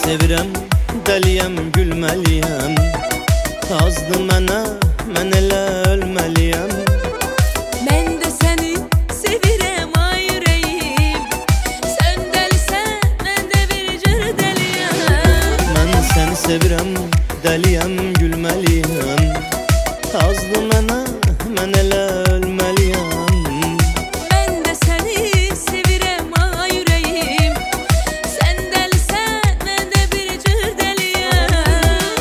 sevirəm, dəliyəm, gülməliyəm. Azdı mənə, mən elə ölməliyəm. Mən də səni sevirəm ay ürəyim. Sən dəlisən, mən də bir cür dəliyəm. Mən səni sevirəm, dəliyəm, gülməliyəm. Azdı mənə, mən elə ölməliyəm. Mən də səni sevirəm ay ürəyim. Sən dəlisən, mən də bir cür dəliyəm.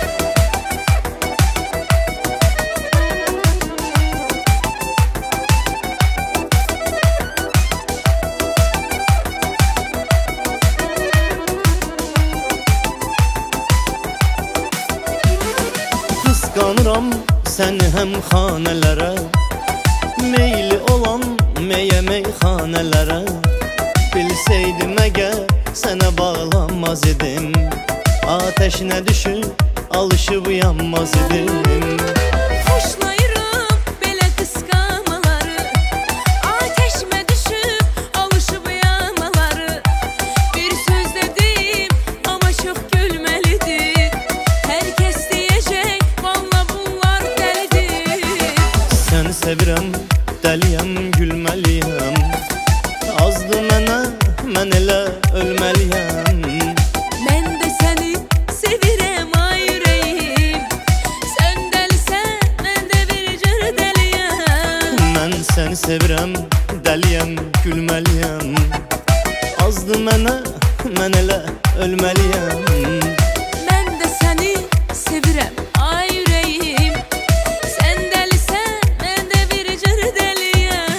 Qısqanıram səni həm xanələrə, meyli olan meyə meyxanələrə. Bilsəydim əgər sənə bağlanmaz idim, ateşinə düşüb alışıb yanmaz idim. Xoşlayıram belə qısqanmaları, ateşmə düşüb alışıb yanmaları. Bir söz dedim, amma çox gülməlidir. Hər kəs deyəcək, valla bunlar dəlidir. Səni sevirəm, dəliyəm, gülməliyəm. Azdı mənə, mən elə ölməliyəm. Mən də səni sevirəm ay ürəyim. Sən dəlisən, mən də bir cür dəliyəm. Mən səni sevirəm, dəliyəm, gülməliyəm. Azdı mənə, mən elə ölməliyəm. Mən də səni sevirəm ay ürəyim. Sən dəlisən, mən də bir cür dəliyəm.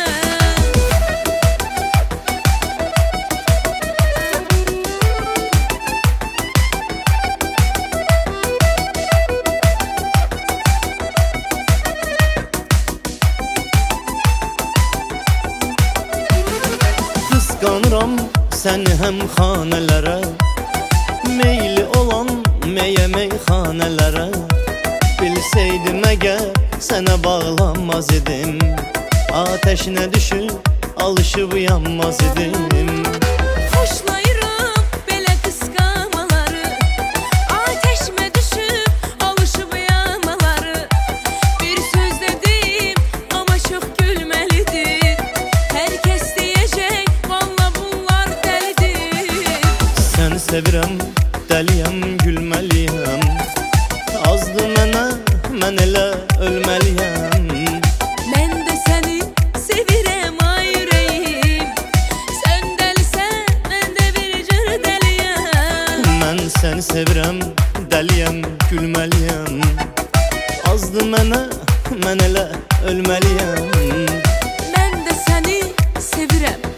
Qısqanıram səni həm xanələrə, meyli olan meyə meyxanələrə. Bilsəydim əgər sənə bağlanmaz idim, ateşinə düşüb alışıb yanmaz idim. Xoşlayıram belə qısqanmaları, ateşmə düşüb alışıb yanmaları. Bir söz dedim, amma çox gülməlidir. Hər kəs deyəcək, valla bunlar dəlidir. Səni sevirəm, dəliyəm, gülməliyəm. Azdı mənə, mən elə ölməliyəm. Mən də səni sevirəm ay ürəyim. Sən dəlisən, mən də bir cür dəliyəm. Mən səni sevirəm, dəliyəm, gülməliyəm. Azdı mənə, mən elə ölməliyəm. Mən də səni sevirəm